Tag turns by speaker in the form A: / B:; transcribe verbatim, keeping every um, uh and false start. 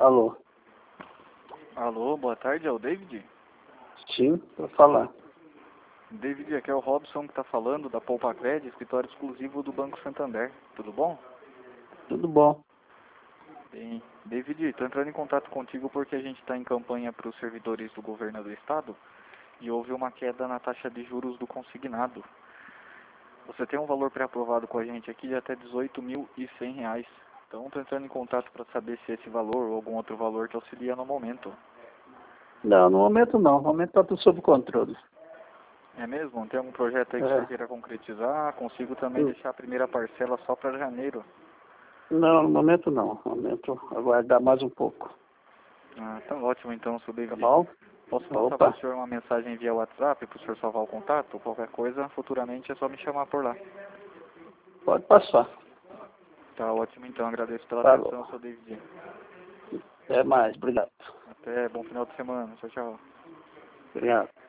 A: Alô?
B: Alô, boa tarde, é o David?
A: Sim, para falar.
B: David, aqui é o Robson que está falando, da Poupa-Cred, escritório exclusivo do Banco Santander. Tudo bom?
A: Tudo bom.
B: Bem, David, estou entrando em contato contigo porque a gente está em campanha para os servidores do governo do estado e houve uma queda na taxa de juros do consignado. Você tem um valor pré-aprovado com a gente aqui de até dezoito mil e cem reais. Então, estou entrando em contato para saber se esse valor ou algum outro valor te auxilia no momento.
A: Não, no momento não. No momento está tudo sob controle.
B: É mesmo? Tem algum projeto aí que
A: É.
B: você queira concretizar? Consigo também
A: Hum.
B: deixar a primeira parcela só para janeiro.
A: Não, no momento não. No momento aguardar mais um pouco.
B: Ah, tá ótimo então, seu
A: Tá
B: David.
A: bom?
B: Posso passar para
A: Opa,
B: o senhor uma mensagem via WhatsApp para o senhor salvar o contato? Qualquer coisa, futuramente é só me chamar por lá.
A: pode passar.
B: Tá ótimo então, agradeço pela
A: Falou.
B: atenção, seu David.
A: Até mais. Obrigado.
B: Até, bom final de semana. Tchau, tchau.
A: Obrigado.